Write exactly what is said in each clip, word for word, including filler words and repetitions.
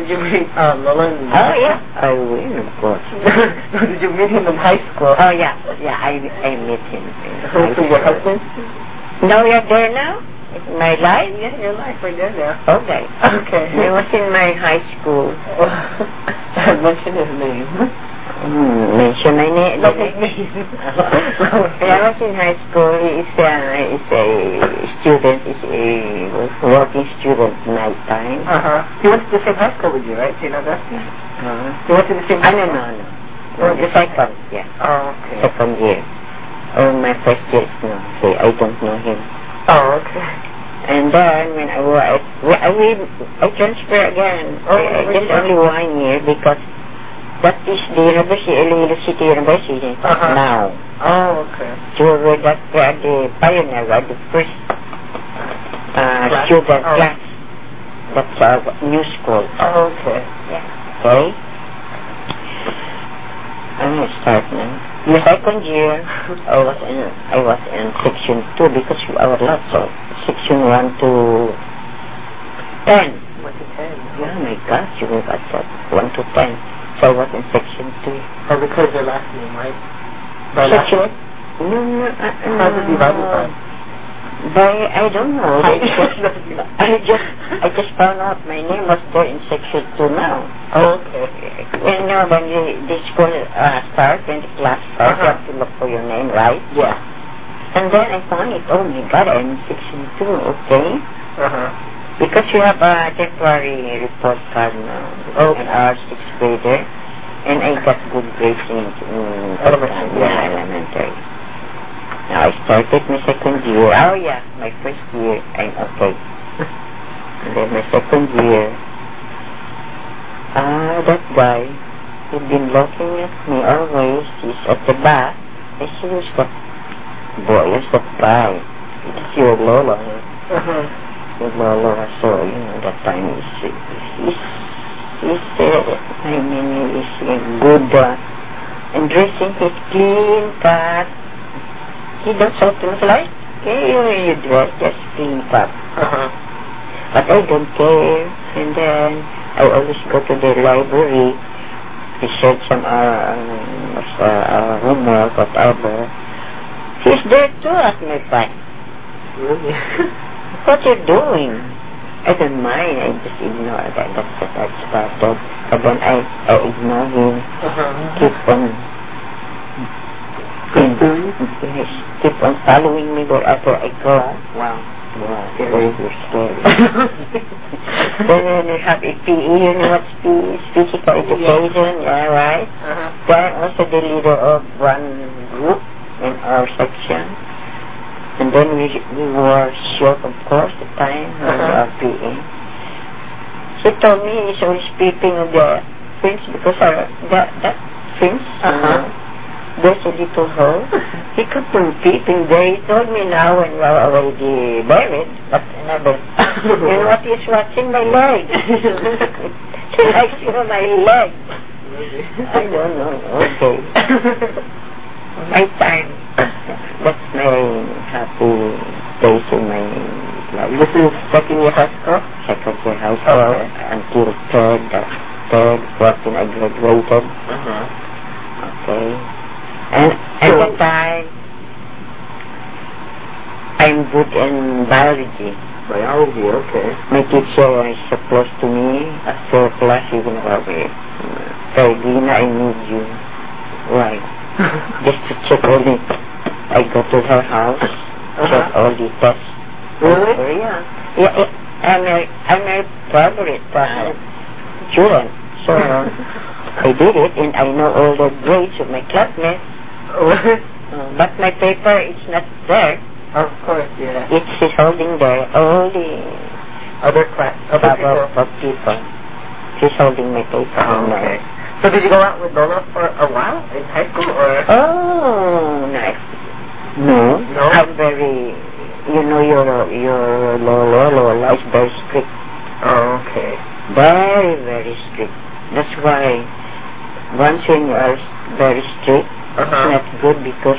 did you meet um, Lola? In oh, yeah. I will, of course. Did you meet him in high school? Oh, yeah. Yeah, I, I met him. So, so your husband? No, you're there now? In my life? Yeah, your life, right there now. Okay. Okay. He was in my high school. Mention his name. Mm, mention my name? No, his name. When I was in high school, he is a, is a student, is a working student night time. Uh-huh. He went to the same high school with you, right? Saint Augustine? Uh-huh. He went to the same I high don't school? know, no. no. The second, yeah. Oh, okay. Second year. Oh, my first year, no. See, I don't know him. Oh, okay. And then when I was, I, I, I transfer again. Oh, I, where just you only one year because that is the University, Iloilo City University Uh-huh. now. Oh, okay. So we that we are the pioneer, we are the first uh, Class? student Oh. class. That's our new school. Oh, okay. Yeah. Okay. I'm gonna start now. The second year, I was in I was in section two because our lots of section one to ten. One to ten. Yeah, my gosh, you got that one to ten. So I was in section two. Oh, because your last name, right? By last Section? name? No, no, uh, uh, How's it divided by? By I don't know. I I just, I just I just found out my name was there in section two now. Oh, okay. When uh, when the, the school uh, starts, when the class starts, Uh-huh. you have to look for your name, right? Yeah. And then I found it. Oh my God, I'm in section two. Okay. Uh-huh. Because you have a temporary report card now. Oh. An R sixth grader, and I got good grades in, in Elementary. yeah, elementary. Now I started my second year. Oh yeah, my first year I'm okay. And then my second year, ah, that guy, he'd been looking at me always. He's at the back. I see who's that boy, who's that guy? It's your Lola. Uh-huh. Your Lola, so you know that time is he's he's uh, I mean he's uh, good uh, and dressing, he's clean cut. He don't talk to me like, okay, you, you dress, just clean cut. Uh-huh. But I don't care. And then I always go to the library to search some uh, uh, uh, homework, whatever. He's there too at my back. Really? What you doing? I don't mind. I just ignore that. That's what I started. But then I, I ignore him. Uh-huh. Keep on Keep doing? Yes, keep on following me wherever I go. Wow. Wow, Scary. you're scary. Then you have a P E, you know what's P E? Physical education, yeah, right? Uh-huh. Then I'm also the leader of one group in our section. And then we we were short, of course, the time of Uh-huh. our P E. She told me he's always peeping on the fence because our, that, that fence, Uh-huh. uh, there's a little hole. He kept on peeping there. He told me now when we were already married, but another. You know what he's watching? My leg. He likes you know, my leg. I don't know. Okay. My time. That's my happy days in my life. This is second year high school? Second year high school until third, uh, third, fourth, when I graduated. Uh-huh. Okay. And at that time, I'm good in biology. Biology, okay. My teacher is so close to me. After class, even over. Carolina, I need you. Why? Just to check all the... I go to her house, Uh-huh. check all the tests. Really? Oh, yeah. Yeah, yeah. I'm a, I'm a favorite uh, student. So, I did it, and I know all the grades of my classmates. Uh, but my paper is not there. Of course, yeah. It's is holding there all the Other class, other power people. of people. She's holding my paper. Oh, in okay. there. So did you go out with Lola for a while in high school, or? Oh, nice. No, No? I'm very, you know, your your Lola, Lola is very strict. Oh, okay. Very, very strict. That's why once when you are very strict, Uh-huh. it's not good because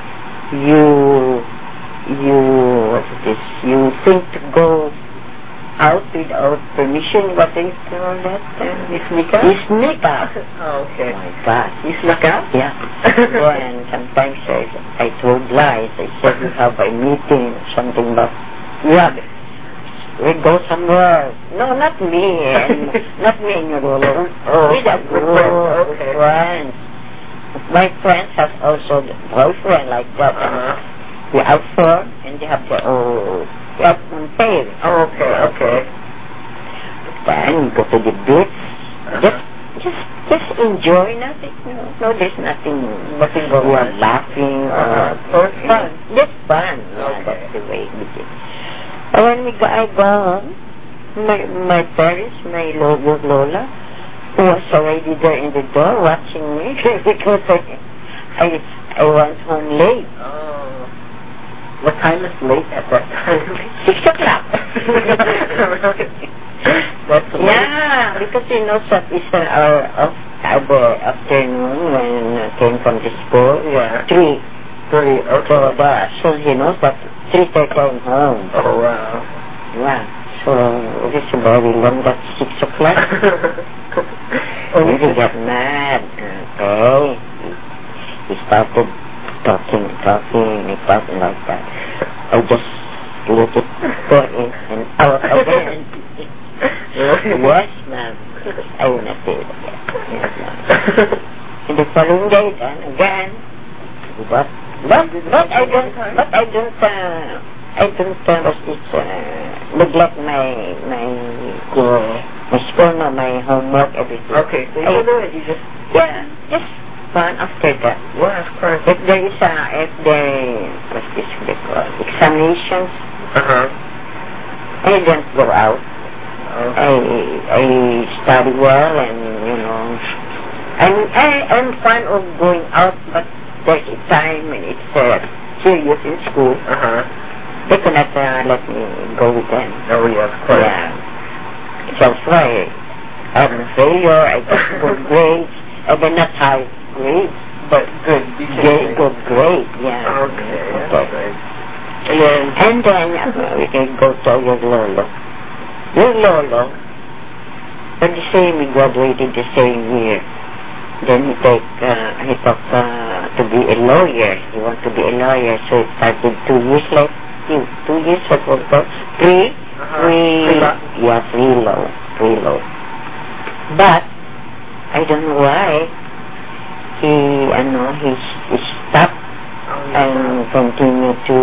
you, you, what is this, you think to go out without permission. What do you call that? Uh, You sneak out? You sneak out. Oh, okay. Oh my God. You snuck out? Yeah. Well, and sometimes I, I told lies. I said we have a meeting or something, but yeah, we go somewhere. No, not me. And not me and your roller. Oh, With a with group friends, of okay. friends. My friends have also the boyfriend like that. Uh-huh. And we out for, and they have their own, they have one pay. Oh, okay, okay. Then we go to the beach. Uh-huh. Just, just, just enjoy nothing. No, no, there's nothing. Nothing We going are on. laughing. Uh-huh. Uh, for fun. Just fun. Yeah, Okay. that's the way we did. And when we got, I go home, my, my parents, my lo- Lola, who was already there in the door watching me because I, I, I went home late. Oh. What time is late at that time? Six o'clock. That's late. Yeah, because you know that is an hour of the afternoon when I came from the school. Yeah. Three. Three, So, okay. the, so he knows that three thirty I'm home. Oh, wow. Yeah. So it is very long. That's six o'clock. Oh, He got mad. Okay. He started talking, talking, and talking like that. I just let it go in and out again. Yes, ma'am. I will not do it again. Yes, ma'am. And the following day, then again. But, but, but I don't, but I don't, uh, I don't, uh, what's this, uh, neglect my, my, Cool. my school, no, my homework, everything. Okay, so you I- do it, you just... Yeah, just fun after that. Yeah, of course. If there is a, if there, what's this they call, examinations, Uh-huh. I don't go out. I, Okay. I study well and, you know, I'm, I, I'm fine of going out, but there's a time when it's uh, serious in school. Uh-huh. They cannot uh, let me go with them. Oh, yeah, of course. Yeah. So that's why I'm a failure, I got good grades, I did not high grades, But good. decent very grade. good grade, yeah. Okay, that's Okay. great. And then... And then uh, we can go to your Lolo. Your Lolo, at the same, we graduated the same year. Then he take, uh, he took uh, to be a lawyer. He want to be a lawyer, so it started two years like two, two years ago. Three, Uh-huh. three, Three law? yeah, three law, three law. But I don't know why he, I know he, he stopped Oh, and continue to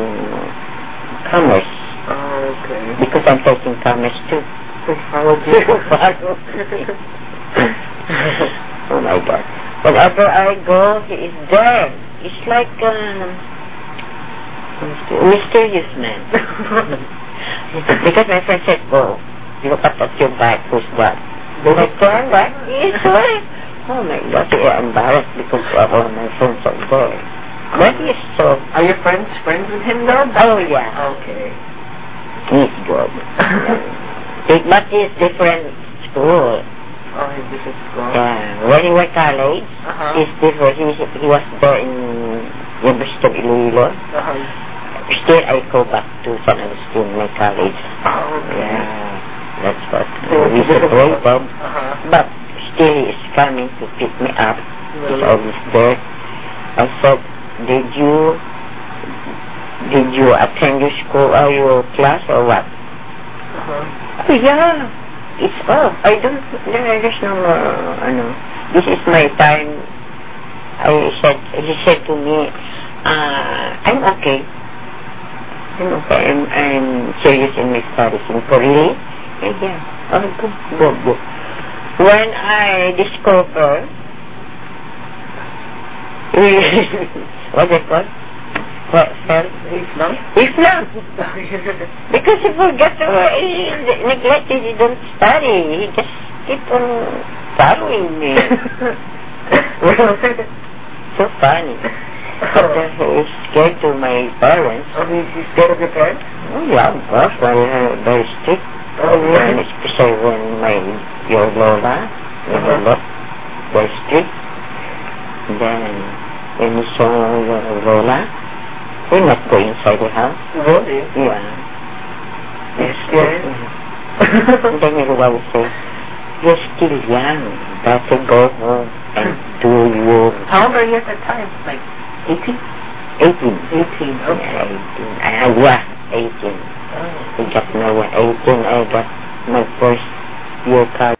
commerce Oh, okay. because I'm taking commerce too. Psychology. Oh my God! Whenever I go, he is there. It's like um, mysterious man. Because my friend said, "Oh, look at that your back. Who's what?" I turn back. He's right. Oh my God! I'm embarrassed because all my friends are there. But he's so. Are your friends friends with him now? Oh yeah. Okay. He's good. It, but he's different school. Oh, he's this is school. Yeah. When he went college, Uh-huh. he's different. He, he was there in University of Iloilo. Uh-huh. Still, I go back to San Agustin, my college. Oh, okay. Yeah. That's what So, we separated. Uh-huh. But still, he is coming to pick me up. He's always there. I said, did you did you attend your school or your class or what? Uh-huh. Oh, yeah. It's off. I don't, there, there's no more, uh, ano, this is my time. I said, he said to me, uh, I'm okay. I'm okay. I'm, I'm serious in my studies. And for really? And yeah. Oh, good, good, good. When I discover, what do you call? What, sir? Islam? Islam. Because he forgot to, he neglected, he don't study. He just keep on following me. So funny. But uh, he's scared to my parents. Oh, he's scared of your parents? Oh, yeah, of course. They're very strict. Oh, really? And especially when my, your Lola, your Uh-huh. Lola, very strict. Then, when you saw your Lola, we not go inside the house. Really? Yeah. You're scared? Mhm. And then he will say, you're still young, better go home and do your... How old are you at that time? Like eighteen? eighteen. eighteen, okay. Yeah, eighteen. I was eighteen. Oh. I got no eighteen, I got my first year college.